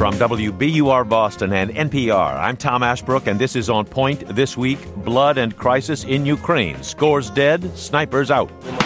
From WBUR Boston and NPR, I'm Tom Ashbrook, and this is On Point this week. Blood and crisis in Ukraine. Scores dead, snipers out.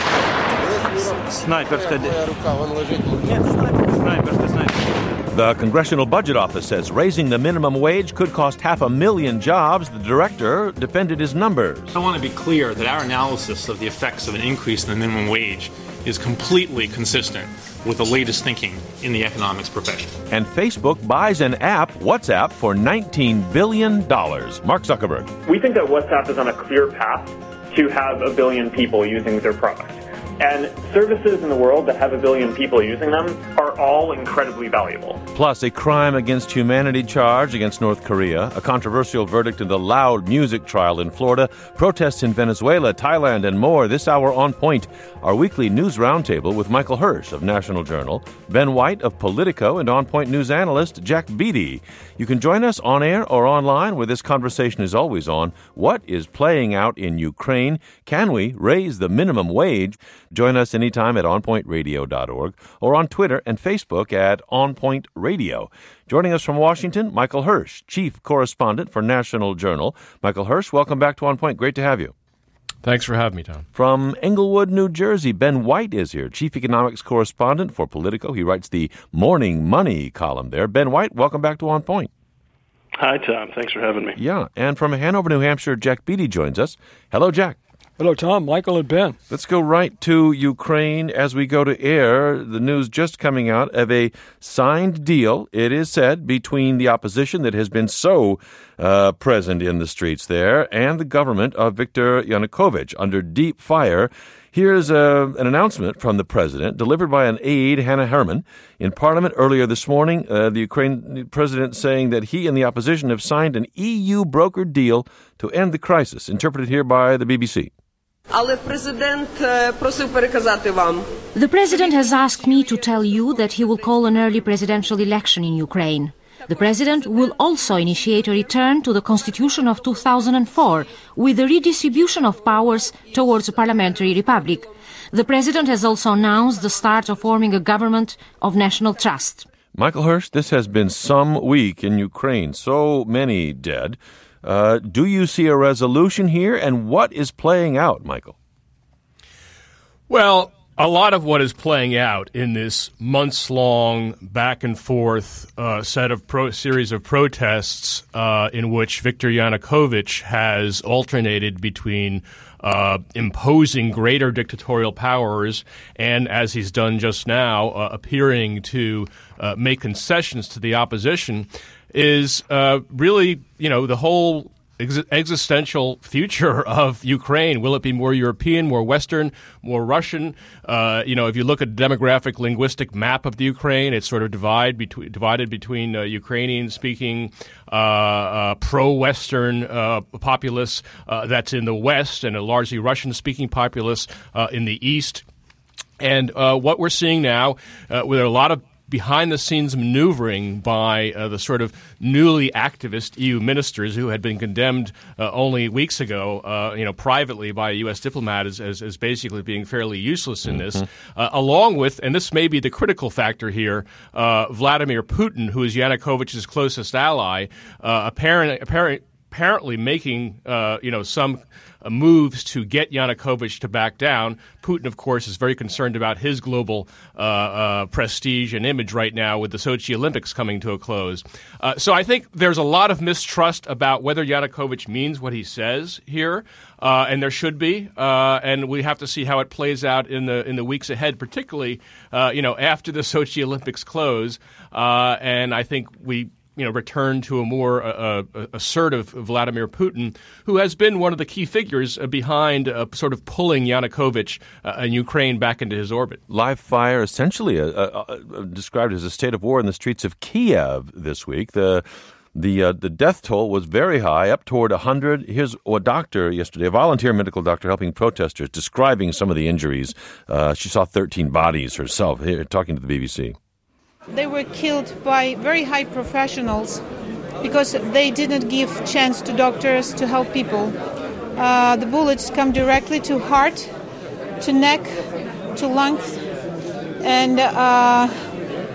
The Congressional Budget Office says raising the minimum wage could cost 500,000 jobs. The director defended his numbers. I want to be clear that our analysis of the effects of an increase in the minimum wage is completely consistent with the latest thinking in the economics profession. And Facebook buys an app, WhatsApp, for $19 billion. Mark Zuckerberg. We think that WhatsApp is on a clear path to have 1 billion people using their product. And services in the world that have 1 billion people using them are all incredibly valuable. Plus, a crime against humanity charge against North Korea, a controversial verdict in the Loud music trial in Florida, protests in Venezuela, Thailand, and more. This hour On Point, our weekly news roundtable with Michael Hirsch of National Journal, Ben White of Politico, and On Point news analyst Jack Beatty. You can join us on air or online, where this conversation is always on. What is playing out in Ukraine? Can we raise the minimum wage? Join us anytime at onpointradio.org or on Twitter and Facebook at onpointradio. Joining us from Washington, Michael Hirsch, chief correspondent for National Journal. Michael Hirsch, welcome back to On Point. Great to have you. Thanks for having me, Tom. From Englewood, New Jersey, Ben White is here, chief economics correspondent for Politico. He writes the Morning Money column there. Ben White, welcome back to On Point. Hi, Tom. Thanks for having me. Yeah, and from Hanover, New Hampshire, Jack Beatty joins us. Hello, Jack. Hello, Tom, Michael, and Ben. Let's go right to Ukraine as we go to air. The news just coming out of a signed deal, it is said, between the opposition that has been so present in the streets there and the government of Viktor Yanukovych under deep fire. Here's an announcement from the president delivered by an aide, Hannah Herman, in Parliament earlier this morning. The Ukraine president saying that he and the opposition have signed an EU-brokered deal to end the crisis, interpreted here by the BBC. The president has asked me to tell you that he will call an early presidential election in Ukraine. The president will also initiate a return to the constitution of 2004 with a redistribution of powers towards a parliamentary republic. The president has also announced the start of forming a government of national trust. Michael Hirsch, this has been some week in Ukraine, so many dead. Do you see a resolution here, and what is playing out, Michael? Well, a lot of what is playing out in this months-long back-and-forth series of protests in which Viktor Yanukovych has alternated between imposing greater dictatorial powers and, as he's done just now, appearing to make concessions to the opposition, is really, the whole existential future of Ukraine. Will it be more European, more Western, more Russian? If you look at the demographic linguistic map of the Ukraine, it's sort of divided between Ukrainian-speaking pro-Western populace that's in the West and a largely Russian-speaking populace in the East. And what we're seeing now with a lot of behind-the-scenes maneuvering by the sort of newly activist EU ministers who had been condemned only weeks ago, privately by a U.S. diplomat as basically being fairly useless in this, along with, and this may be the critical factor here, Vladimir Putin, who is Yanukovych's closest ally, apparently making, some moves to get Yanukovych to back down. Putin, of course, is very concerned about his global prestige and image right now with the Sochi Olympics coming to a close. So I think there's a lot of mistrust about whether Yanukovych means what he says here, and there should be. And we have to see how it plays out in the weeks ahead, particularly after the Sochi Olympics close. And I think we return to a more assertive Vladimir Putin, who has been one of the key figures behind sort of pulling Yanukovych and Ukraine back into his orbit. Live fire, essentially described as a state of war in the streets of Kiev this week. The death toll was very high, up toward 100. Here's a doctor yesterday, a volunteer medical doctor helping protesters, describing some of the injuries. She saw 13 bodies herself, here, talking to the BBC. They were killed by very high professionals because they didn't give chance to doctors to help people. The bullets come directly to heart, to neck, to lungs, and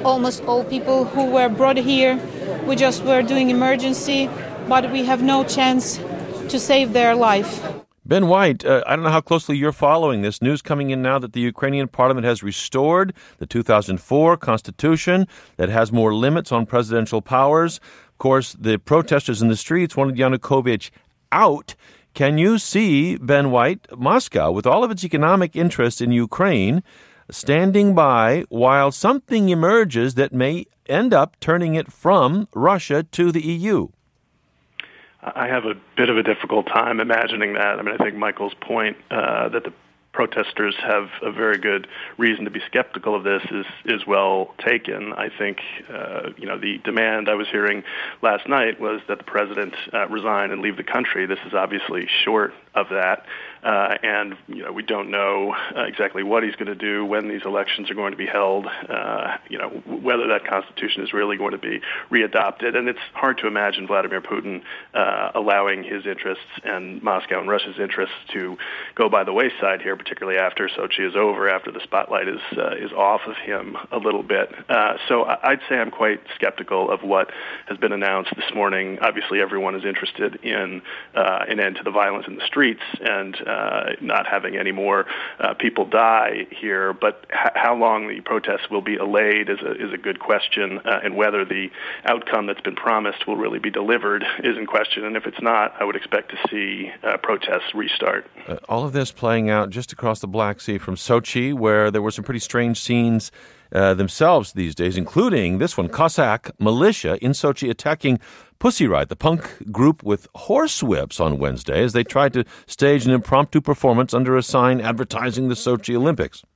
almost all people who were brought here. We just were doing emergency, but we have no chance to save their life. Ben White, I don't know how closely you're following this news coming in now that the Ukrainian parliament has restored the 2004 constitution that has more limits on presidential powers. Of course, the protesters in the streets wanted Yanukovych out. Can you see, Ben White, Moscow, with all of its economic interest in Ukraine, standing by while something emerges that may end up turning it from Russia to the EU? I have a bit of a difficult time imagining that. I mean, I think Michael's point that the protesters have a very good reason to be skeptical of this is well taken. I think, the demand I was hearing last night was that the president resign and leave the country. This is obviously short of that. And we don't know exactly what he's going to do, when these elections are going to be held, whether that constitution is really going to be readopted. And it's hard to imagine Vladimir Putin allowing his interests and Moscow and Russia's interests to go by the wayside here, particularly after Sochi is over, after the spotlight is off of him a little bit. So I'd say I'm quite skeptical of what has been announced this morning. Obviously, everyone is interested in an end to the violence in the streets and not having any more people die here. But how long the protests will be allayed is a good question, and whether the outcome that's been promised will really be delivered is in question. And if it's not, I would expect to see protests restart. All of this playing out just across the Black Sea from Sochi, where there were some pretty strange scenes themselves these days, including this one, Cossack militia in Sochi attacking Pussy Riot, the punk group, with horsewhips on Wednesday as they tried to stage an impromptu performance under a sign advertising the Sochi Olympics.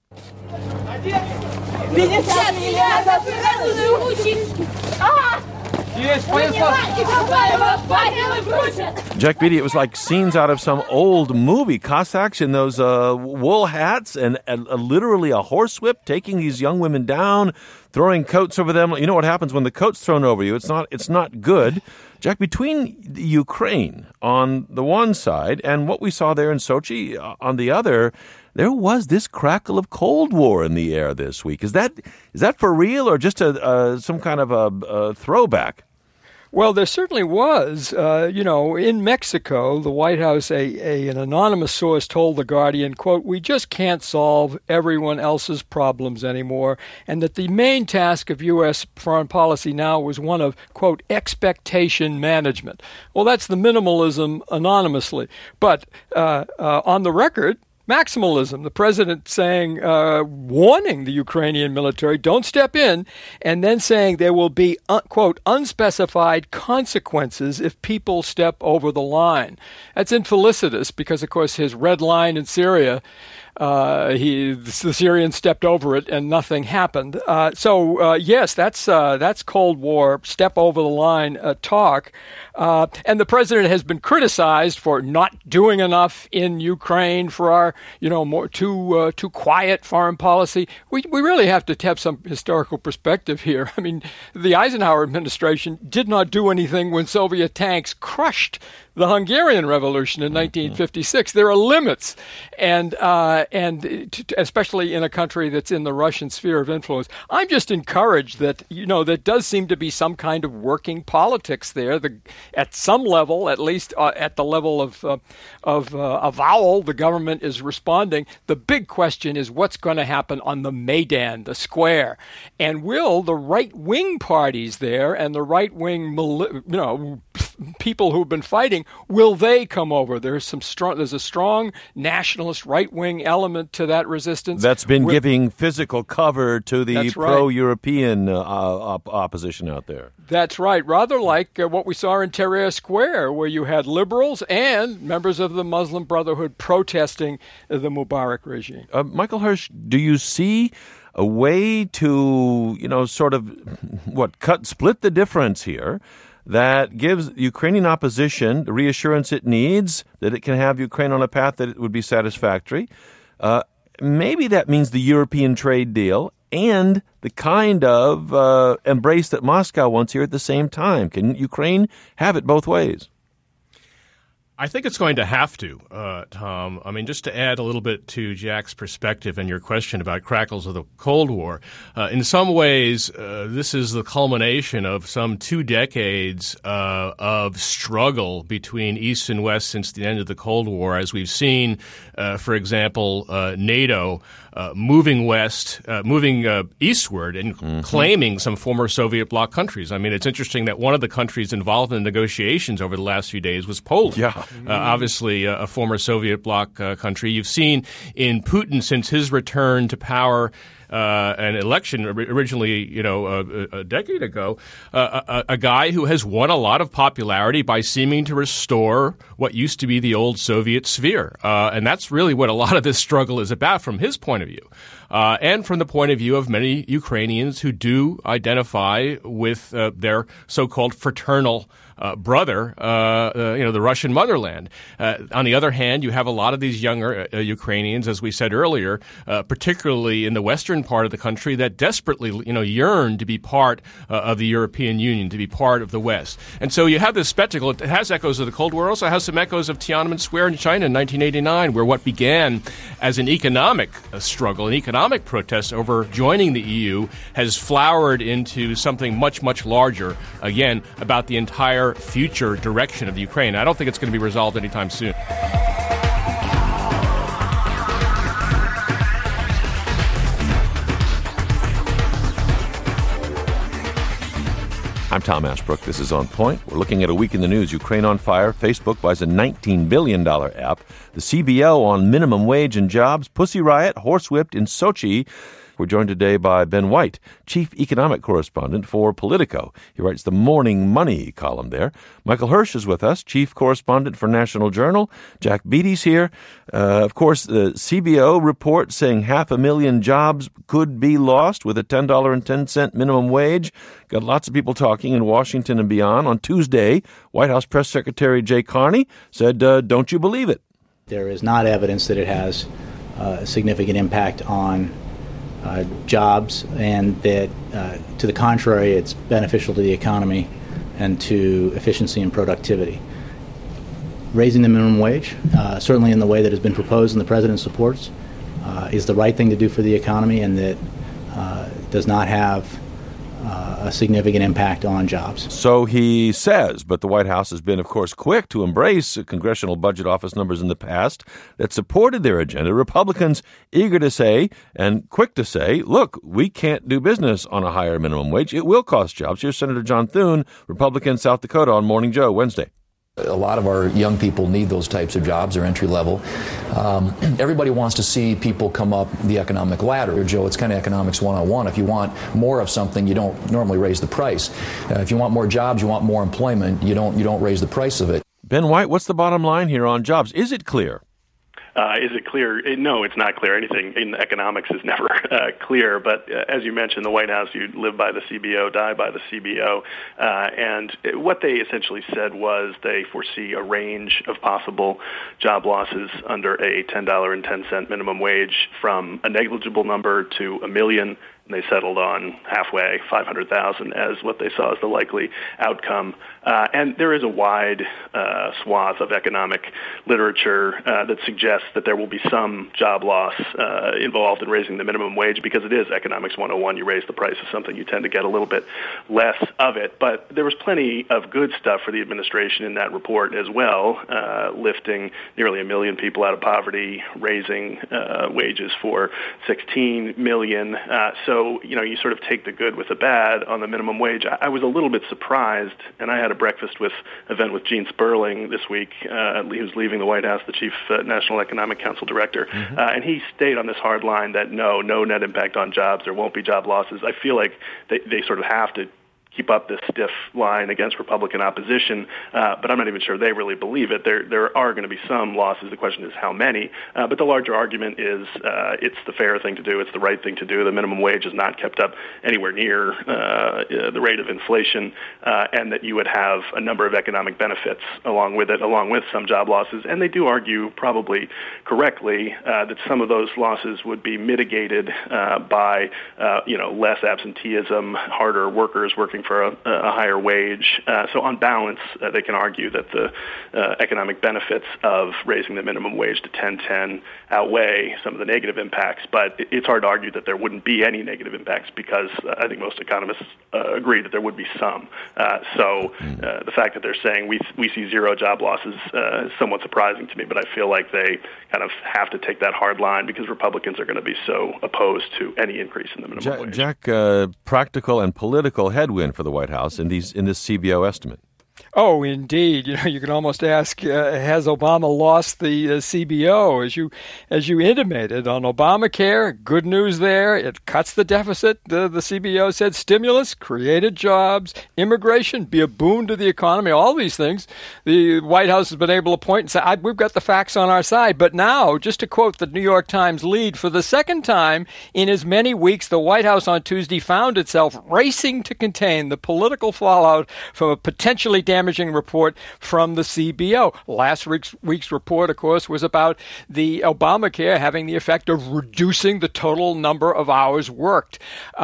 Jack Beatty, it was like scenes out of some old movie. Cossacks in those wool hats and literally a horsewhip taking these young women down, throwing coats over them. You know what happens when the coat's thrown over you? It's not good. Jack, between Ukraine on the one side and what we saw there in Sochi on the other, there was this crackle of Cold War in the air this week. Is that for real or just some kind of a throwback? Well, there certainly was. In Mexico, the White House, an anonymous source told The Guardian, quote, "We just can't solve everyone else's problems anymore," and that the main task of U.S. foreign policy now was one of, quote, "expectation management." Well, that's the minimalism anonymously. But on the record, maximalism, the president saying, warning the Ukrainian military, don't step in, and then saying there will be, quote, "unspecified consequences if people step over the line." That's infelicitous because, of course, his red line in Syria, the Syrians stepped over it and nothing happened. Yes, that's Cold War, step over the line talk. And the president has been criticized for not doing enough in Ukraine, for our, more too quiet foreign policy. We really have to have some historical perspective here. I mean, the Eisenhower administration did not do anything when Soviet tanks crushed the Hungarian Revolution in 1956. There are limits, and especially in a country that's in the Russian sphere of influence. I'm just encouraged that there does seem to be some kind of working politics there. At some level, at least at the level of avowal, the government is responding. The big question is what's going to happen on the Maidan, the square, and will the right-wing parties there and the right-wing, people who've been fighting, will they come over? There's a strong nationalist right-wing element to that resistance. That's been giving physical cover to the pro-European opposition out there. That's right. Rather like what we saw in Tahrir Square, where you had liberals and members of the Muslim Brotherhood protesting the Mubarak regime. Michael Hirsch, do you see a way to, split the difference here that gives Ukrainian opposition the reassurance it needs that it can have Ukraine on a path that it would be satisfactory? Maybe that means the European trade deal and the kind of embrace that Moscow wants here at the same time. Can Ukraine have it both ways? I think it's going to have to, Tom. I mean, just to add a little bit to Jack's perspective and your question about crackles of the Cold War, in some ways, this is the culmination of some 2 decades of struggle between East and West since the end of the Cold War, as we've seen, for example, NATO moving eastward and claiming some former Soviet bloc countries. I mean, it's interesting that one of the countries involved in the negotiations over the last few days was Poland. Yeah. Obviously, a former Soviet bloc country. You've seen in Putin, since his return to power, an election originally, a decade ago, a guy who has won a lot of popularity by seeming to restore what used to be the old Soviet sphere. And that's really what a lot of this struggle is about from his point of view. And from the point of view of many Ukrainians who do identify with their so-called fraternal brother, the Russian motherland. On the other hand, you have a lot of these younger Ukrainians, as we said earlier, particularly in the western part of the country, that desperately, yearn to be part of the European Union, to be part of the West. And so you have this spectacle. It has echoes of the Cold War. Also has some echoes of Tiananmen Square in China in 1989, where what began as an economic struggle, an economic protest over joining the EU, has flowered into something much, much larger, again, about the entire future direction of the Ukraine. I don't think it's going to be resolved anytime soon. I'm Tom Ashbrook. This is On Point. We're looking at a week in the news. Ukraine on fire. Facebook buys a $19 billion app. The CBO on minimum wage and jobs. Pussy Riot horsewhipped in Sochi. We're joined today by Ben White, chief economic correspondent for Politico. He writes the Morning Money column there. Michael Hirsch is with us, chief correspondent for National Journal. Jack Beatty's here. Of course, the CBO report saying 500,000 jobs could be lost with a $10.10 minimum wage. Got lots of people talking in Washington and beyond. On Tuesday, White House Press Secretary Jay Carney said, don't you believe it? There is not evidence that it has a significant impact on jobs, and that, to the contrary, it's beneficial to the economy and to efficiency and productivity. Raising the minimum wage, certainly in the way that has been proposed and the President supports, is the right thing to do for the economy, and that does not have a significant impact on jobs. So he says, but the White House has been, of course, quick to embrace Congressional Budget Office numbers in the past that supported their agenda. Republicans eager to say and quick to say, look, we can't do business on a higher minimum wage. It will cost jobs. Here's Senator John Thune, Republican, South Dakota, on Morning Joe Wednesday. A lot of our young people need those types of jobs. They're entry level. Everybody wants to see people come up the economic ladder. Joe, it's kind of economics 101. If you want more of something, you don't normally raise the price. If you want more jobs, you want more employment, you don't raise the price of it. Ben White, what's the bottom line here on jobs? Is it clear? Is it clear? No, it's not clear. Anything in economics is never clear. But as you mentioned, the White House, you live by the CBO, die by the CBO. And what they essentially said was they foresee a range of possible job losses under a $10.10 minimum wage, from a negligible number to 1 million. They settled on halfway, 500,000, as what they saw as the likely outcome. And there is a wide swath of economic literature that suggests that there will be some job loss involved in raising the minimum wage, because it is economics 101. You raise the price of something, you tend to get a little bit less of it. But there was plenty of good stuff for the administration in that report as well, lifting nearly 1 million people out of poverty, raising wages for 16 million. So, you sort of take the good with the bad on the minimum wage. I was a little bit surprised, and I had a breakfast event with Gene Sperling this week. He was leaving the White House, the chief National Economic Council director, and he stayed on this hard line that no net impact on jobs. There won't be job losses. I feel like they sort of have to keep up this stiff line against Republican opposition, but I'm not even sure they really believe it. There are going to be some losses. The question is how many. But the larger argument is it's the fair thing to do. It's the right thing to do. The minimum wage is not kept up anywhere near the rate of inflation, and that you would have a number of economic benefits along with it, along with some job losses. And they do argue, probably correctly, that some of those losses would be mitigated by less absenteeism, harder workers working for a higher wage. So on balance, they can argue that the economic benefits of raising the minimum wage to $10.10 outweigh some of the negative impacts. But it's hard to argue that there wouldn't be any negative impacts because I think most economists agree that there would be some. So the fact that they're saying we see zero job losses is somewhat surprising to me, but I feel like they kind of have to take that hard line because Republicans are going to be so opposed to any increase in the minimum wage. Jack, practical and political headwind for the White House in this CBO estimate. Oh, indeed. You can almost ask, has Obama lost the CBO? As you intimated on Obamacare, good news there. It cuts the deficit. The CBO said stimulus, created jobs, immigration, be a boon to the economy, all these things. The White House has been able to point and say, we've got the facts on our side. But now, just to quote the New York Times lead, for the second time in as many weeks, the White House on Tuesday found itself racing to contain the political fallout from a potentially damaging report from the CBO. Last week's report, of course, was about the Obamacare having the effect of reducing the total number of hours worked.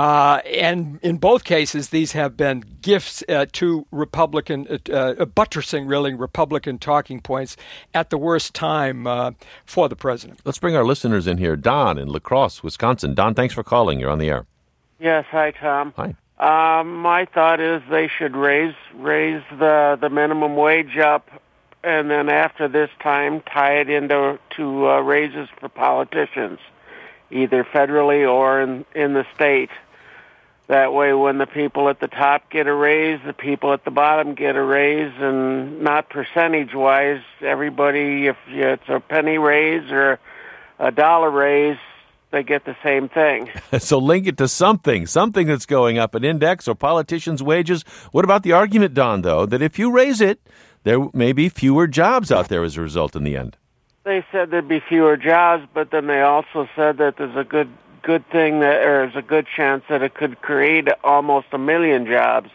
And in both cases, these have been gifts to Republican, buttressing really Republican talking points at the worst time for the president. Let's bring our listeners in here. Don in La Crosse, Wisconsin. Don, thanks for calling. You're on the air. Yes. Hi, Tom. Hi. My thought is they should raise the minimum wage up, and then after this time tie it into raises for politicians, either federally or in the state. That way, when the people at the top get a raise, the people at the bottom get a raise, and not percentage-wise. Everybody, if it's a penny raise or a dollar raise, they get the same thing. So link it to something that's going up, an index or politicians' wages. What about the argument, Don, though, that if you raise it, there may be fewer jobs out there as a result in the end? They said there'd be fewer jobs, but then they also said that there's a good thing that there's a good chance that it could create almost 1 million jobs.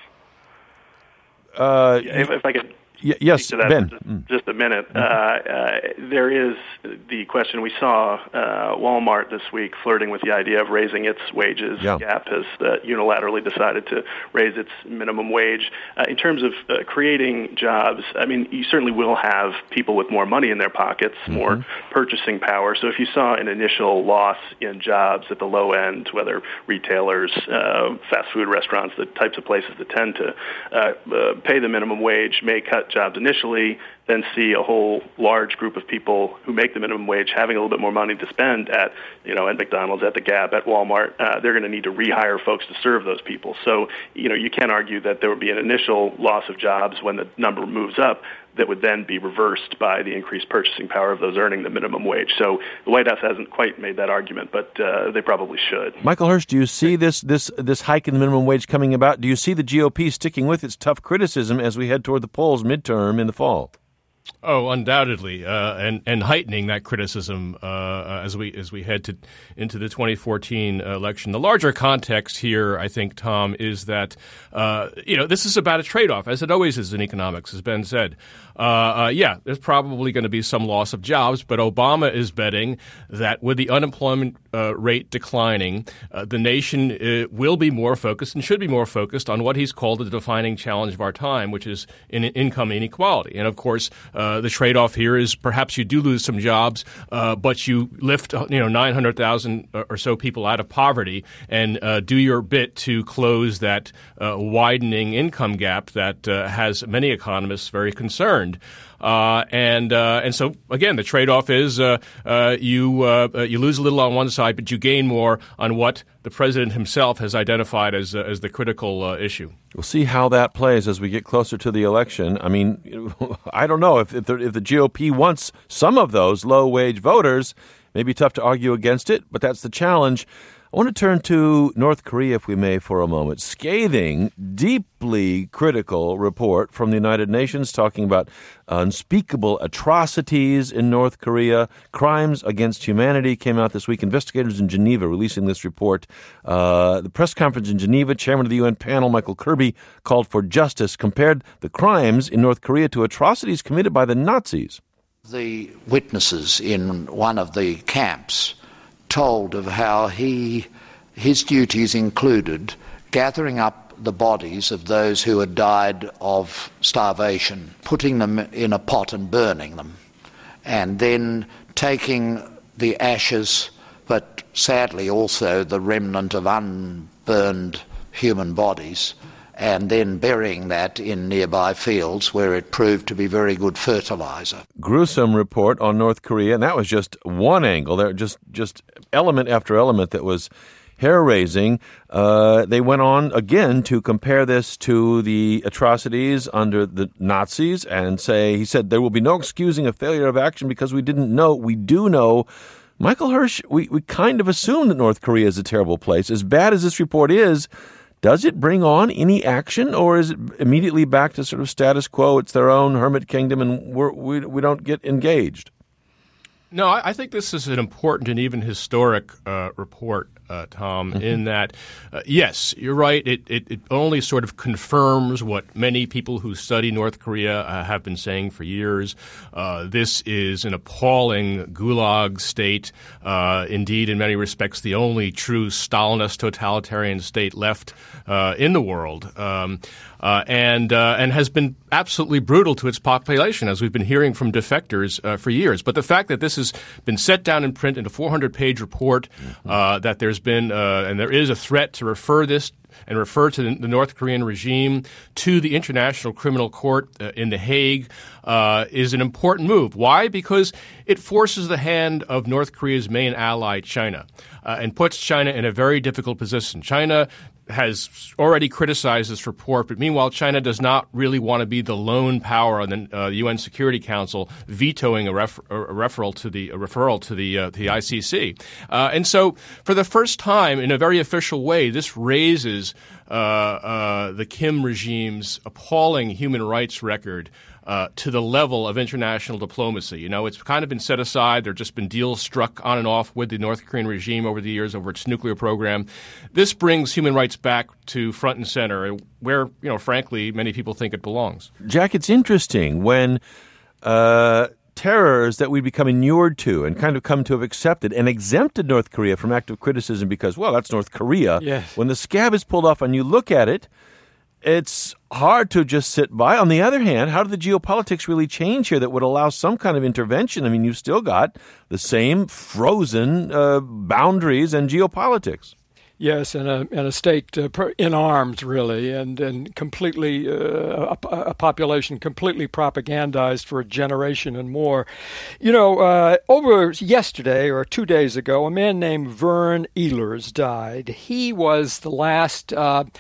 If I could... Yes, to that Ben. For just a minute. There is the question. We saw Walmart this week flirting with the idea of raising its wages. Yeah. Gap has unilaterally decided to raise its minimum wage. In terms of creating jobs, I mean, you certainly will have people with more money in their pockets, more purchasing power. So if you saw an initial loss in jobs at the low end, whether retailers, fast food restaurants, the types of places that tend to pay the minimum wage may cut jobs initially, then see a whole large group of people who make the minimum wage having a little bit more money to spend at McDonald's, at the Gap, at Walmart. They're going to need to rehire folks to serve those people. So, you can't argue that there would be an initial loss of jobs when the number moves up that would then be reversed by the increased purchasing power of those earning the minimum wage. So the White House hasn't quite made that argument, but they probably should. Michael Hirsch, do you see this hike in the minimum wage coming about? Do you see the GOP sticking with its tough criticism as we head toward the polls midterm in the fall? Oh, undoubtedly, and heightening that criticism as we head into the 2014 election. The larger context here, I think, Tom, is that this is about a trade-off, as it always is in economics, as Ben said. There's probably going to be some loss of jobs, but Obama is betting that with the unemployment rate declining, the nation will be more focused and should be more focused on what he's called the defining challenge of our time, which is income inequality. And of course, the trade-off here is perhaps you do lose some jobs, but you lift 900,000 or so people out of poverty and do your bit to close that widening income gap that has many economists very concerned. And so again, the trade-off is you lose a little on one side, but you gain more on what the president himself has identified as the critical issue. We'll see how that plays as we get closer to the election. I mean, I don't know if the GOP wants some of those low-wage voters. It may be tough to argue against it, but that's the challenge. I want to turn to North Korea, if we may, for a moment. Scathing, deeply critical report from the United Nations talking about unspeakable atrocities in North Korea. Crimes against humanity came out this week. Investigators in Geneva releasing this report. The press conference in Geneva, chairman of the UN panel, Michael Kirby, called for justice, compared the crimes in North Korea to atrocities committed by the Nazis. The witnesses in one of the camps told of how his duties included gathering up the bodies of those who had died of starvation, putting them in a pot and burning them, and then taking the ashes, but sadly also the remnant of unburned human bodies, and then burying that in nearby fields where it proved to be very good fertilizer. Gruesome report on North Korea, and that was just one angle. There just element after element that was hair-raising. They went on again to compare this to the atrocities under the Nazis and he said there will be no excusing a failure of action because we didn't know. We do know. Michael Hirsch, we kind of assume that North Korea is a terrible place. As bad as this report is, does it bring on any action, or is it immediately back to sort of status quo? It's their own hermit kingdom, and we don't get engaged. No, I think this is an important and even historic report, Tom, in that, yes, you're right. It only sort of confirms what many people who study North Korea have been saying for years. This is an appalling gulag state, indeed, in many respects, the only true Stalinist totalitarian state left in the world, and has been absolutely brutal to its population, as we've been hearing from defectors for years. But the fact that this has been set down in print in a 400-page report, that there's been and there is a threat to refer this and refer to the North Korean regime to the International Criminal Court in The Hague is an important move. Why? Because it forces the hand of North Korea's main ally, China, and puts China in a very difficult position. China has already criticized this report, but meanwhile, China does not really want to be the lone power on the UN Security Council vetoing a referral to the ICC. And so, for the first time, in a very official way, this raises the Kim regime's appalling human rights record to the level of international diplomacy. You know, it's kind of been set aside. There have just been deals struck on and off with the North Korean regime over the years over its nuclear program. This brings human rights back to front and center, where, frankly, many people think it belongs. Jack, it's interesting when terrors that we become inured to and kind of come to have accepted and exempted North Korea from active criticism because, well, that's North Korea. Yes. When the scab is pulled off and you look at it, it's hard to just sit by. On the other hand, how did the geopolitics really change here that would allow some kind of intervention? I mean, you've still got the same frozen boundaries and geopolitics. Yes, and a state in arms, really, and completely a population completely propagandized for a generation and more. Over yesterday or 2 days ago, a man named Vern Ehlers died. He was the last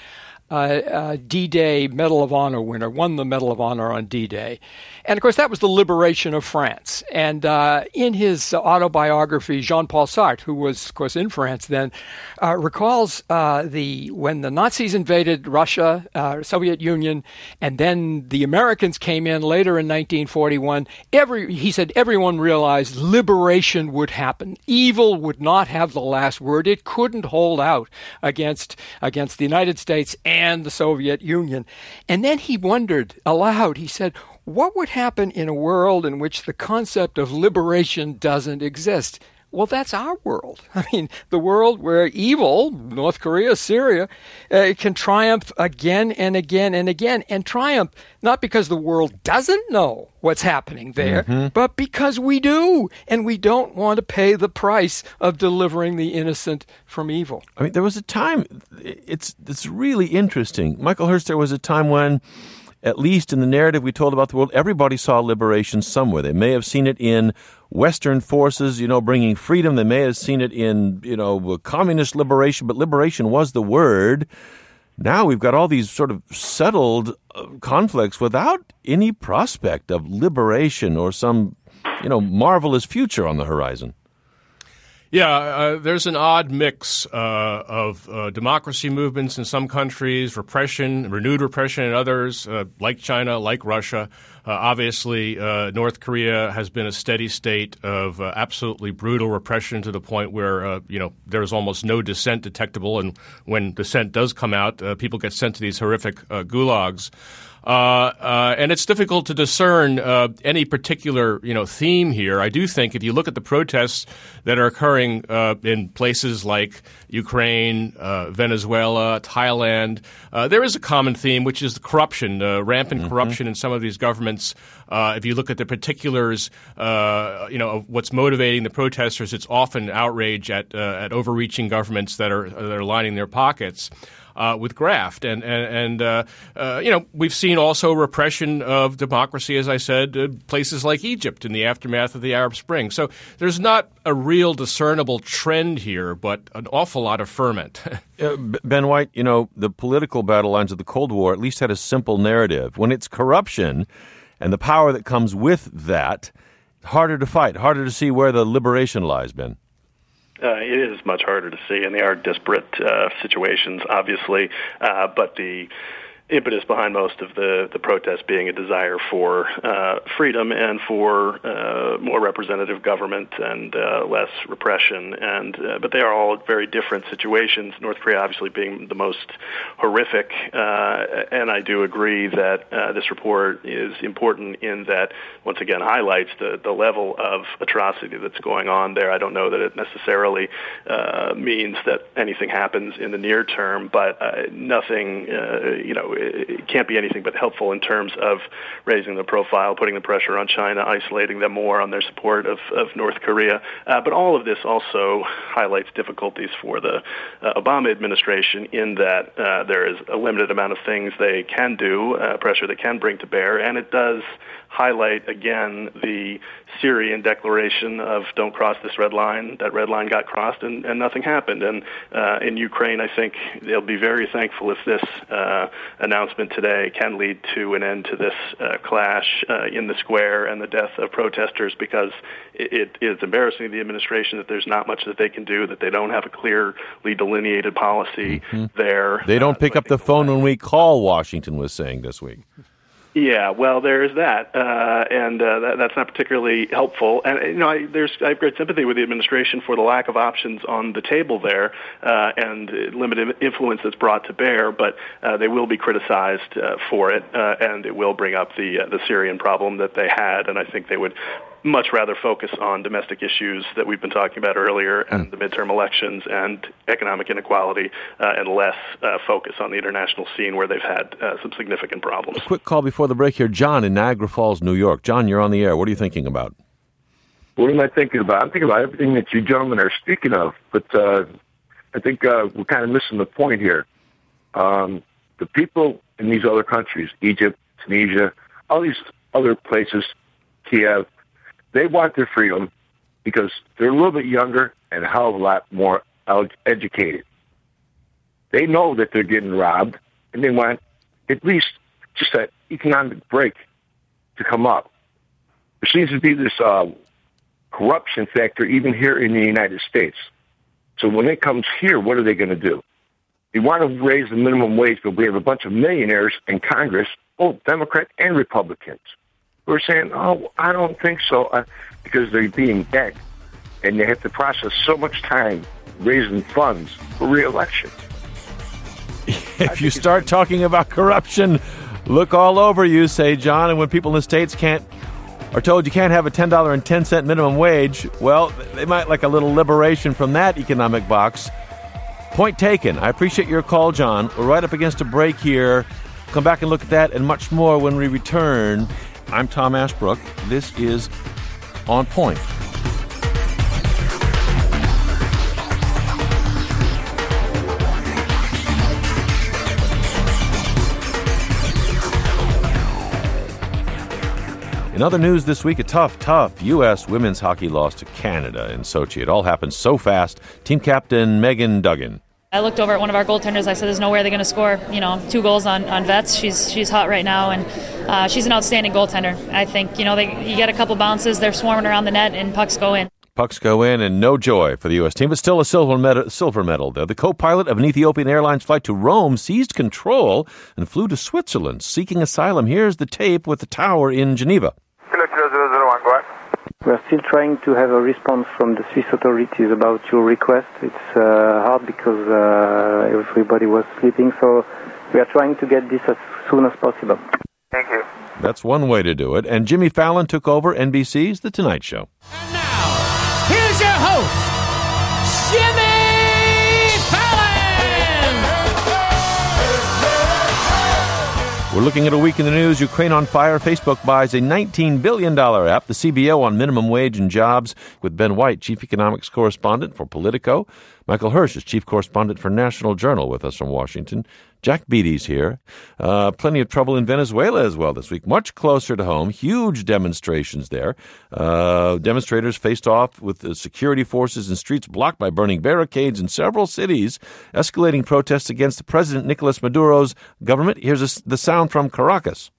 D-Day Medal of Honor winner, won the Medal of Honor on D-Day. And, of course, that was the liberation of France. And in his autobiography, Jean-Paul Sartre, who was, of course, in France then, recalls when the Nazis invaded Russia, Soviet Union, and then the Americans came in later in 1941, he said everyone realized liberation would happen. Evil would not have the last word. It couldn't hold out against the United States and the Soviet Union. And then he wondered aloud, he said, what would happen in a world in which the concept of liberation doesn't exist? Well, that's our world. I mean, the world where evil, North Korea, Syria, can triumph again and again and again, and triumph not because the world doesn't know what's happening there, but because we do, and we don't want to pay the price of delivering the innocent from evil. I mean, there was a time, it's really interesting. Michael Hirsch, there was a time when, at least in the narrative we told about the world, everybody saw liberation somewhere. They may have seen it in Western forces, bringing freedom. They may have seen it in, communist liberation, but liberation was the word. Now we've got all these sort of settled conflicts without any prospect of liberation or some, marvelous future on the horizon. Yeah, there's an odd mix of democracy movements in some countries, renewed repression in others, like China, like Russia. Obviously, North Korea has been a steady state of absolutely brutal repression to the point where, there's almost no dissent detectable. And when dissent does come out, people get sent to these horrific gulags. And it's difficult to discern any particular, theme here. I do think if you look at the protests that are occurring in places like Ukraine, Venezuela, Thailand, there is a common theme, which is the corruption, rampant corruption in some of these governments. If you look at the particulars, of what's motivating the protesters, it's often outrage at overreaching governments that are lining their pockets. With graft. And we've seen also repression of democracy, as I said, places like Egypt in the aftermath of the Arab Spring. So there's not a real discernible trend here, but an awful lot of ferment. Ben White, the political battle lines of the Cold War at least had a simple narrative. When it's corruption and the power that comes with that, harder to fight, harder to see where the liberation lies, Ben. It is much harder to see, and they are disparate situations, obviously, but the impetus behind most of the protests being a desire for freedom and for more representative government and less repression. But they are all very different situations, North Korea obviously being the most horrific. And I do agree that this report is important in that, once again, highlights the level of atrocity that's going on there. I don't know that it necessarily means that anything happens in the near term, but nothing, it can't be anything but helpful in terms of raising the profile, putting the pressure on China, isolating them more on their support of North Korea. But all of this also highlights difficulties for the Obama administration in that there is a limited amount of things they can do, pressure they can bring to bear, and it does highlight again the Syrian declaration of don't cross this red line. That red line got crossed and nothing happened. And in Ukraine, I think they'll be very thankful if this announcement today can lead to an end to this clash in the square and the death of protesters, because it is embarrassing to the administration that there's not much that they can do, that they don't have a clearly delineated policy there. They don't pick up the phone when we call, Washington was saying this week. Yeah, well, there's that, and that's not particularly helpful. And I have great sympathy with the administration for the lack of options on the table there and limited influence that's brought to bear. But they will be criticized for it, and it will bring up the Syrian problem that they had. And I think they would much rather focus on domestic issues that we've been talking about earlier, and the midterm elections and economic inequality, and less focus on the international scene where they've had some significant problems. A quick call before the break here. John in Niagara Falls, New York. John, you're on the air. What are you thinking about? What am I thinking about? I'm thinking about everything that you gentlemen are speaking of, but I think we're kind of missing the point here. The people in these other countries, Egypt, Tunisia, all these other places, Kiev, they want their freedom because they're a little bit younger and a hell of a lot more educated. They know that they're getting robbed, and they want at least just that economic break to come up. There seems to be this corruption factor even here in the United States. So when it comes here, what are they going to do? They want to raise the minimum wage, but we have a bunch of millionaires in Congress, both Democrat and Republicans, who are saying, oh, I don't think so, because they're being begged, and they have to process so much time raising funds for re-election. If you start talking about corruption, look all over you, say John, and when people in the States are told you can't have a $10.10 minimum wage, well, they might like a little liberation from that economic box. Point taken. I appreciate your call, John. We're right up against a break here. Come back and look at that and much more when we return. I'm Tom Ashbrook. This is On Point. In other news this week, a tough U.S. women's hockey loss to Canada in Sochi. It all happened so fast. Team captain Megan Duggan. I looked over at one of our goaltenders. I said, there's no way they're going to score, 2 goals on Vets. She's hot right now, and she's an outstanding goaltender. I think, you get a couple bounces, they're swarming around the net, and pucks go in. Pucks go in, and no joy for the U.S. team, but still a silver medal there. The co-pilot of an Ethiopian Airlines flight to Rome seized control and flew to Switzerland, seeking asylum. Here's the tape with the tower in Geneva. Pilot 0001, go ahead. We're still trying to have a response from the Swiss authorities about your request. It's hard because everybody was sleeping, so we are trying to get this as soon as possible. Thank you. That's one way to do it. And Jimmy Fallon took over NBC's The Tonight Show. And now, here's your host, Jimmy Fallon! We're looking at a week in the news. Ukraine on fire. Facebook buys a $19 billion app. The CBO on minimum wage and jobs with Ben White, chief economics correspondent for Politico. Michael Hirsch is chief correspondent for National Journal with us from Washington. Jack Beatty's here. Plenty of trouble in Venezuela as well this week. Much closer to home. Huge demonstrations there. Demonstrators faced off with the security forces in streets blocked by burning barricades in several cities, escalating protests against the President Nicolas Maduro's government. Here's the sound from Caracas.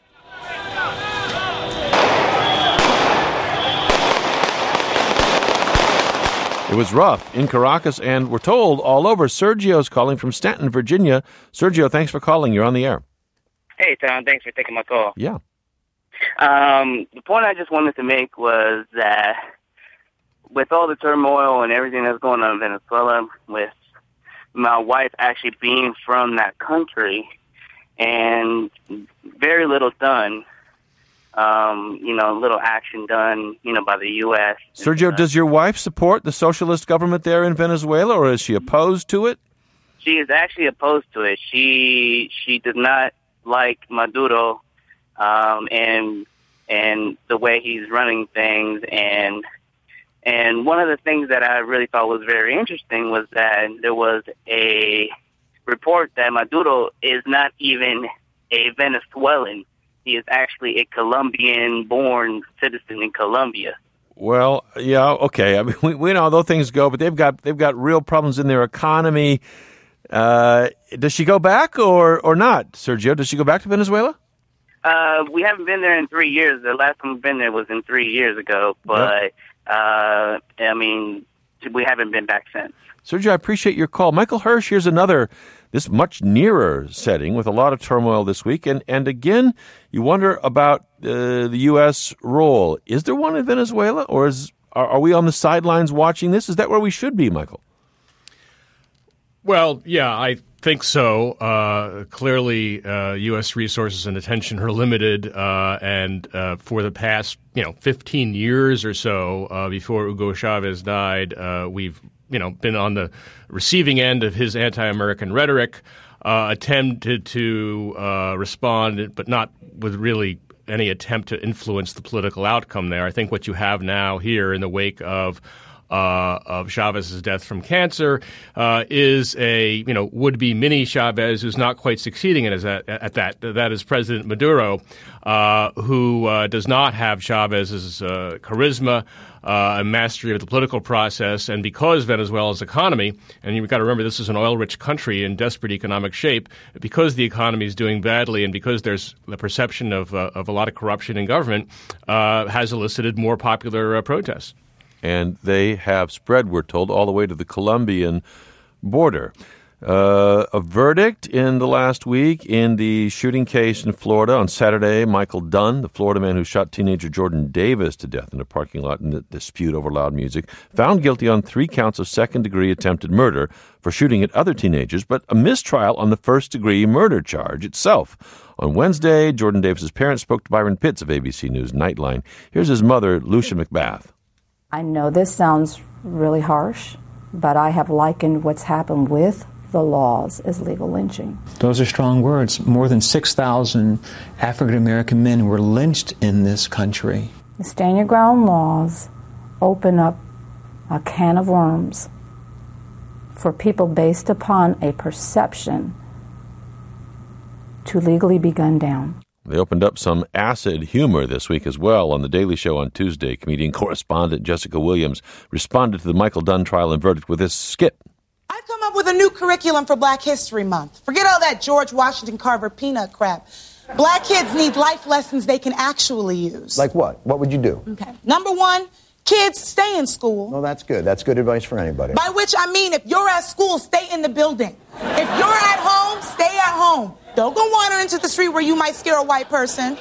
It was rough in Caracas, and we're told all over. Sergio's calling from Stanton, Virginia. Sergio, thanks for calling. You're on the air. Hey, Tom. Thanks for taking my call. Yeah. The point I just wanted to make was that with all the turmoil and everything that's going on in Venezuela, with my wife actually being from that country and very little done, little action done, by the U.S. Sergio, does your wife support the socialist government there in Venezuela, or is she opposed to it? She is actually opposed to it. She does not like Maduro, and the way he's running things. And one of the things that I really thought was very interesting was that there was a report that Maduro is not even a Venezuelan. He is actually a Colombian-born citizen in Colombia. Well, yeah, okay. I mean, we know how those things go, but they've got real problems in their economy. Does she go back or not, Sergio? Does she go back to Venezuela? We haven't been there in 3 years. The last time we've been there was in 3 years ago, but we haven't been back since. Sergio, I appreciate your call. Michael Hirsch, here's this much nearer setting with a lot of turmoil this week. And again, you wonder about the U.S. role. Is there one in Venezuela, or are we on the sidelines watching this? Is that where we should be, Michael? Well, yeah, I think so. Clearly, U.S. resources and attention are limited, and for the past 15 years or so before Hugo Chavez died, we've been on the receiving end of his anti-American rhetoric, attempted to respond, but not with really any attempt to influence the political outcome there. I think what you have now here in the wake of Chavez's death from cancer is a would-be mini Chavez who's not quite succeeding at that. That is President Maduro, who does not have Chavez's charisma and mastery of the political process. And because Venezuela's economy, and you've got to remember this is an oil-rich country in desperate economic shape, because the economy is doing badly and because there's the perception of a lot of corruption in government, has elicited more popular protests. And they have spread, we're told, all the way to the Colombian border. A verdict in the last week in the shooting case in Florida on Saturday. Michael Dunn, the Florida man who shot teenager Jordan Davis to death in a parking lot in a dispute over loud music, found guilty on 3 counts of second-degree attempted murder for shooting at other teenagers, but a mistrial on the first-degree murder charge itself. On Wednesday, Jordan Davis's parents spoke to Byron Pitts of ABC News Nightline. Here's his mother, Lucia McBath. I know this sounds really harsh, but I have likened what's happened with the laws as legal lynching. Those are strong words. More than 6,000 African-American men were lynched in this country. The Stand Your Ground laws open up a can of worms for people based upon a perception to legally be gunned down. They opened up some acid humor this week as well. On The Daily Show on Tuesday, comedian correspondent Jessica Williams responded to the Michael Dunn trial and verdict with this skit. I've come up with a new curriculum for Black History Month. Forget all that George Washington Carver peanut crap. Black kids need life lessons they can actually use. Like what? What would you do? Okay. Number 1, Kids, stay in school. Well, that's good. That's good advice for anybody. By which I mean, if you're at school, stay in the building. If you're at home, stay at home. Don't go wander into the street where you might scare a white person.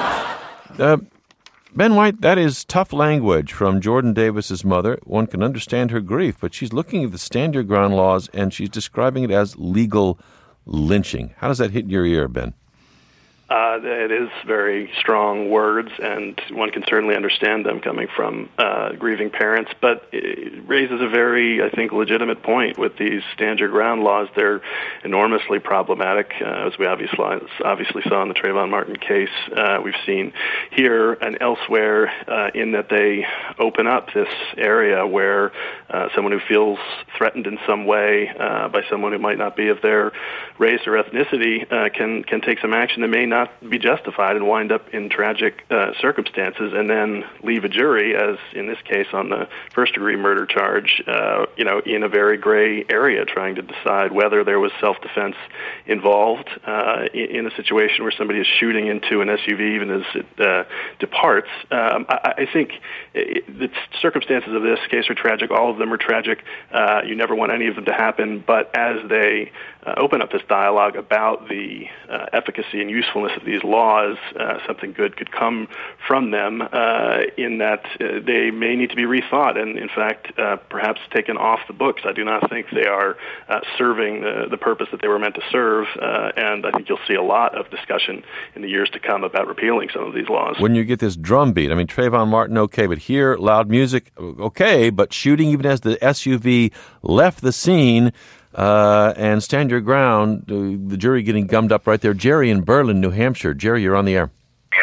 Ben White, that is tough language from Jordan Davis's mother. One can understand her grief, but she's looking at the Stand Your Ground laws, and she's describing it as legal lynching. How does that hit your ear, Ben? It is very strong words, and one can certainly understand them coming from grieving parents, but it raises a very, I think, legitimate point with these Stand Your Ground laws. They're enormously problematic, as we obviously saw in the Trayvon Martin case. We've seen here and elsewhere in that they open up this area where someone who feels threatened in some way by someone who might not be of their race or ethnicity can take some action that may not be justified and wind up in tragic circumstances, and then leave a jury, as in this case on the first-degree murder charge, in a very gray area, trying to decide whether there was self-defense involved in a situation where somebody is shooting into an SUV even as it departs. I think the circumstances of this case are tragic. All of them are tragic. You never want any of them to happen, but as they open up this dialogue about the efficacy and usefulness of these laws, something good could come from them in that they may need to be rethought and, in fact, perhaps taken off the books. I do not think they are serving the purpose that they were meant to serve, and I think you'll see a lot of discussion in the years to come about repealing some of these laws. When you get this drumbeat, I mean, Trayvon Martin, okay, but here, loud music, okay, but shooting even as the SUV left the scene, and Stand Your Ground, the jury getting gummed up right there. Jerry in Berlin, New Hampshire. Jerry, you're on the air.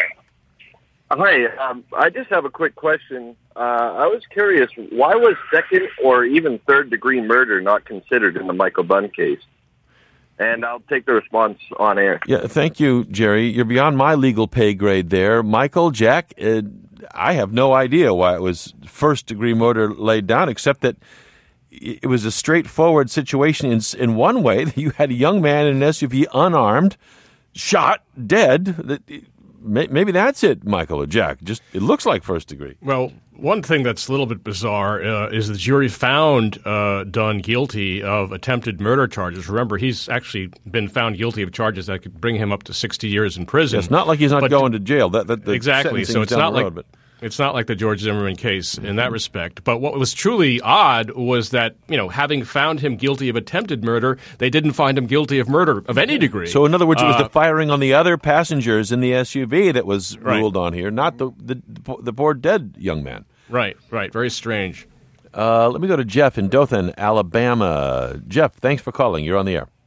Hi, I just have a quick question. I was curious, why was second or even third-degree murder not considered in the Michael Bunn case? And I'll take the response on air. Yeah, thank you, Jerry. You're beyond my legal pay grade there. Michael, Jack, I have no idea why it was first-degree murder laid down, except that it was a straightforward situation in one way. You had a young man in an SUV, unarmed, shot, dead. Maybe that's it, Michael or Jack. Just it looks like first degree. Well, one thing that's a little bit bizarre is the jury found Dunn guilty of attempted murder charges. Remember, he's actually been found guilty of charges that could bring him up to 60 years in prison. It's not like he's not going to jail. Exactly. So it's not like it's not like the George Zimmerman case in that respect. But what was truly odd was that, having found him guilty of attempted murder, they didn't find him guilty of murder of any degree. So, in other words, it was the firing on the other passengers in the SUV that was ruled on here, not the poor dead young man. Right. Very strange. Let me go to Jeff in Dothan, Alabama. Jeff, thanks for calling. You're on the air.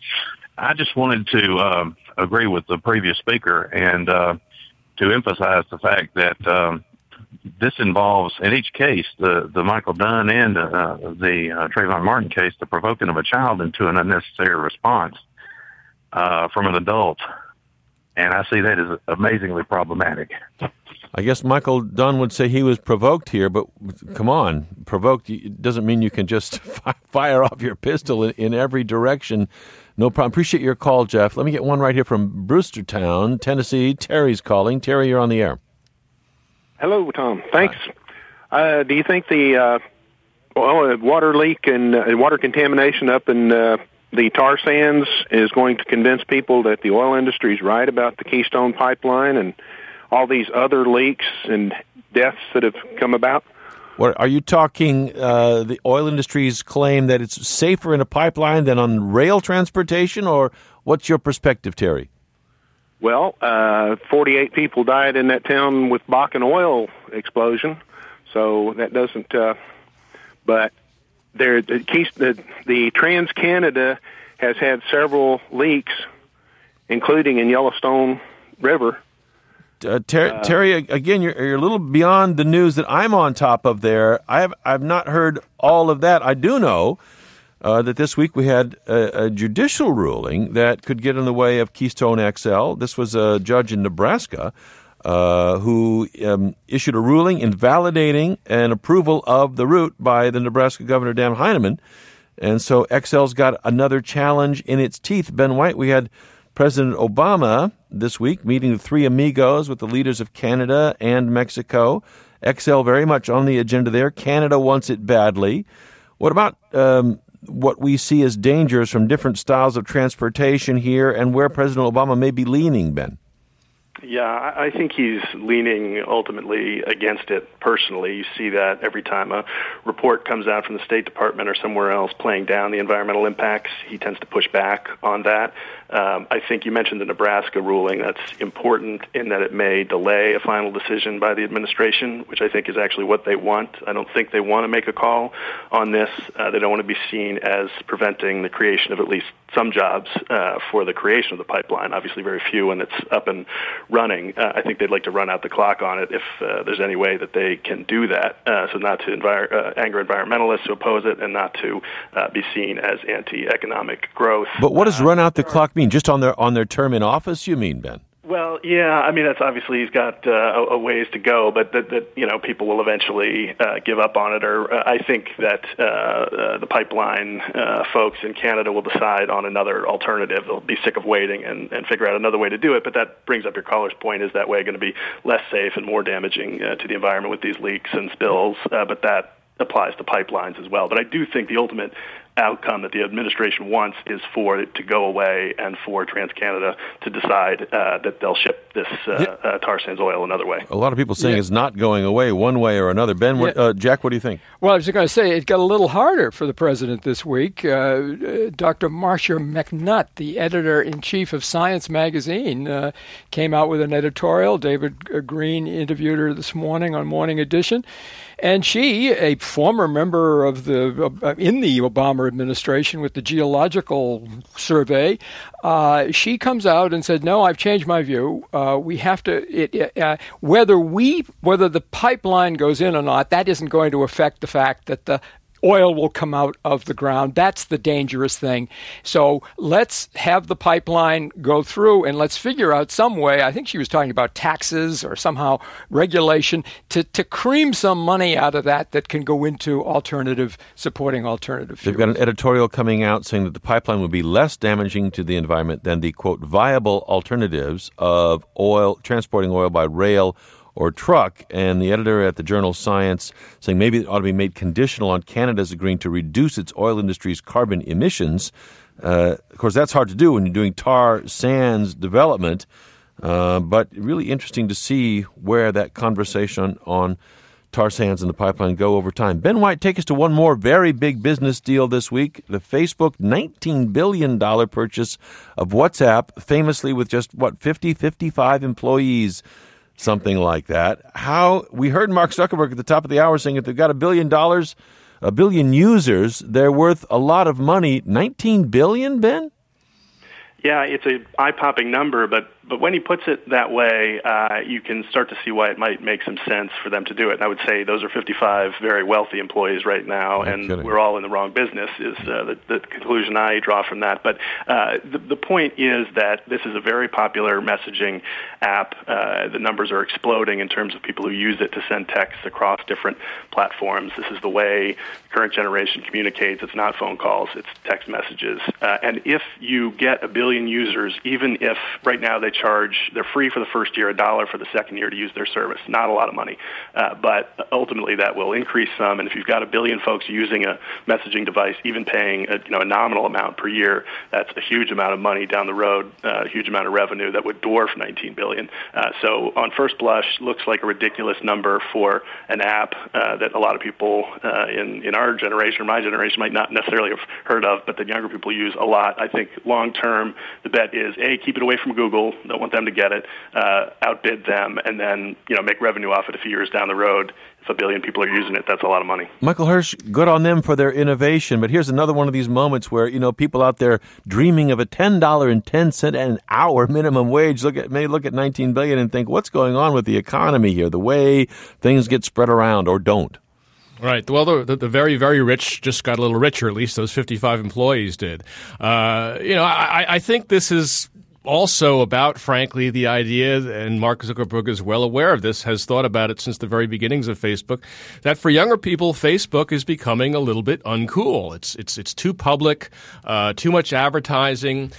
I just wanted to agree with the previous speaker and to emphasize the fact that this involves, in each case, the Michael Dunn and the Trayvon Martin case, the provoking of a child into an unnecessary response from an adult. And I see that as amazingly problematic. I guess Michael Dunn would say he was provoked here, but come on, provoked doesn't mean you can just fire off your pistol in every direction. No problem. Appreciate your call, Jeff. Let me get one right here from Brewstertown, Tennessee. Terry's calling. Terry, you're on the air. Hello, Tom. Thanks. Do you think the water leak and water contamination up in the tar sands is going to convince people that the oil industry is right about the Keystone Pipeline and all these other leaks and deaths that have come about? What, are you talking the oil industry's claim that it's safer in a pipeline than on rail transportation, or what's your perspective, Terry? Well, 48 people died in that town with Bakken oil explosion, so that doesn't. But the Trans-Canada has had several leaks, including in Yellowstone River. Terry, again, you're a little beyond the news that I'm on top of there. I've not heard all of that. I do know that this week we had a judicial ruling that could get in the way of Keystone XL. This was a judge in Nebraska who issued a ruling invalidating an approval of the route by the Nebraska Governor Dan Heineman. And so XL's got another challenge in its teeth. Ben White, we had President Obama this week meeting the three amigos with the leaders of Canada and Mexico XL very much on the agenda there. Canada wants it badly. What about what we see as dangers from different styles of transportation here and where President Obama may be leaning, Ben? Yeah, I think he's leaning ultimately against it personally. You see that every time a report comes out from the State Department or somewhere else playing down the environmental impacts, he tends to push back on that. I think you mentioned the Nebraska ruling. That's important in that it may delay a final decision by the administration, which I think is actually what they want. I don't think they want to make a call on this. They don't want to be seen as preventing the creation of at least some jobs for the creation of the pipeline. Obviously very few when it's up and running. I think they'd like to run out the clock on it if there's any way that they can do that, so not to anger environmentalists who oppose it and not to be seen as anti-economic growth. But what does run out the clock mean? Just on their term in office, you mean, Ben? Well, yeah, I mean, that's obviously he's got a ways to go, but that people will eventually give up on it. Or I think that the pipeline folks in Canada will decide on another alternative. They'll be sick of waiting and figure out another way to do it. But that brings up your caller's point: is that way going to be less safe and more damaging to the environment with these leaks and spills? But that applies to pipelines as well. But I do think the ultimate outcome that the administration wants is for it to go away and for TransCanada to decide that they'll ship this tar sands oil another way. A lot of people saying it's not going away one way or another. Ben, Jack, what do you think? Well, I was going to say it got a little harder for the president this week. Dr. Marcia McNutt, the editor-in-chief of Science magazine, came out with an editorial. David Green interviewed her this morning on Morning Edition. And she, a former member of in the Obama administration with the Geological Survey, she comes out and said, "No, I've changed my view. We have to whether the pipeline goes in or not, that isn't going to affect the fact that the oil will come out of the ground. That's the dangerous thing. So let's have the pipeline go through and let's figure out some way," I think she was talking about taxes or somehow regulation, to cream some money out of that can go into supporting alternative fuels. They've got an editorial coming out saying that the pipeline would be less damaging to the environment than the, quote, viable alternatives of transporting oil by rail or truck, and the editor at the journal Science saying maybe it ought to be made conditional on Canada's agreeing to reduce its oil industry's carbon emissions. Of course, that's hard to do when you're doing tar sands development, but really interesting to see where that conversation on tar sands and the pipeline go over time. Ben White, take us to one more very big business deal this week, the Facebook $19 billion purchase of WhatsApp, famously with just, 55 employees, something like that. How we heard Mark Zuckerberg at the top of the hour saying if they've got $1 billion, 1 billion users, they're worth a lot of money. 19 billion, Ben? Yeah, it's an eye-popping number, but when he puts it that way, you can start to see why it might make some sense for them to do it. And I would say those are 55 very wealthy employees right now, we're all in the wrong business is the conclusion I draw from that. But the point is that this is a very popular messaging app. The numbers are exploding in terms of people who use it to send texts across different platforms. This is the way the current generation communicates. It's not phone calls, it's text messages. And if you get 1 billion users, even if right now they're free for the first year, $1 for the second year to use their service. Not a lot of money, but ultimately that will increase some. And if you've got 1 billion folks using a messaging device, even paying a nominal amount per year, that's a huge amount of money down the road, a huge amount of revenue that would dwarf 19 billion. So on first blush, looks like a ridiculous number for an app that a lot of people in our generation or my generation might not necessarily have heard of, but that younger people use a lot. I think long term, the bet is keep it away from Google. Don't want them to get it, outbid them, and then make revenue off it a few years down the road. If 1 billion people are using it, that's a lot of money. Michael Hirsch, good on them for their innovation, but here's another one of these moments where people out there dreaming of a $10.10 an hour minimum wage may look at 19 billion and think, what's going on with the economy here? The way things get spread around or don't. Right. Well, the very, very rich just got a little richer. At least those 55 employees did. I think this is also about, frankly, the idea, and Mark Zuckerberg is well aware of this, has thought about it since the very beginnings of Facebook, that for younger people, Facebook is becoming a little bit uncool. It's too public, too much advertising.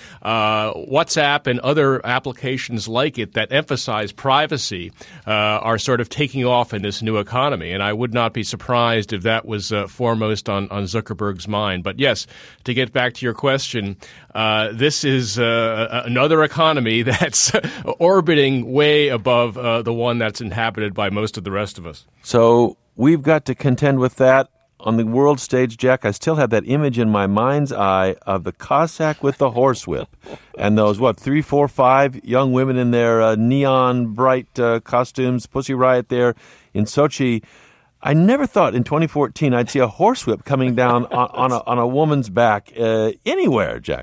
WhatsApp and other applications like it that emphasize privacy are sort of taking off in this new economy. And I would not be surprised if that was foremost on Zuckerberg's mind. But yes, to get back to your question, this is another economy that's orbiting way above the one that's inhabited by most of the rest of us. So we've got to contend with that on the world stage, Jack. I still have that image in my mind's eye of the Cossack with the horsewhip and those, 3, 4, 5 young women in their neon bright costumes, Pussy Riot there in Sochi. I never thought in 2014 I'd see a horsewhip coming down on a woman's back anywhere, Jack.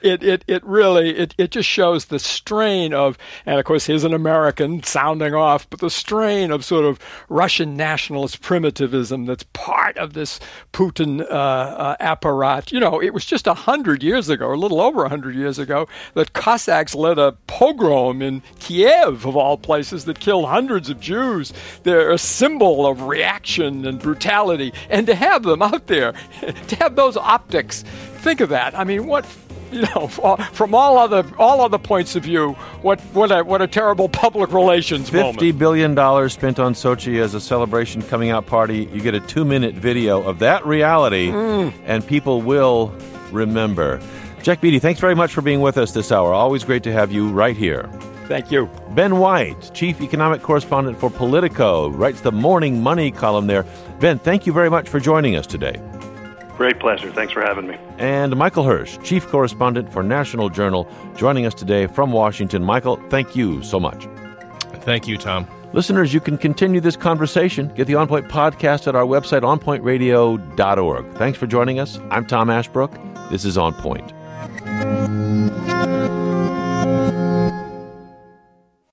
It really just shows the strain of, and of course here's an American sounding off, but the strain of sort of Russian nationalist primitivism that's part of this Putin apparat. You know, it was just 100 years ago, or a little over 100 years ago, that Cossacks led a pogrom in Kiev, of all places, that killed hundreds of Jews. They're a symbol of reaction and brutality, and to have them out there, to have those optics, think of that. I mean, what? You know, from all other points of view, what a terrible public relations moment. $50 billion spent on Sochi as a celebration coming out party. You get a 2-minute video of that reality, and people will remember. Jack Beatty, thanks very much for being with us this hour. Always great to have you right here. Thank you. Ben White, Chief Economic Correspondent for Politico, writes the Morning Money column there. Ben, thank you very much for joining us today. Great pleasure. Thanks for having me. And Michael Hirsch, Chief Correspondent for National Journal, joining us today from Washington. Michael, thank you so much. Thank you, Tom. Listeners, you can continue this conversation. Get the On Point podcast at our website, onpointradio.org. Thanks for joining us. I'm Tom Ashbrook. This is On Point.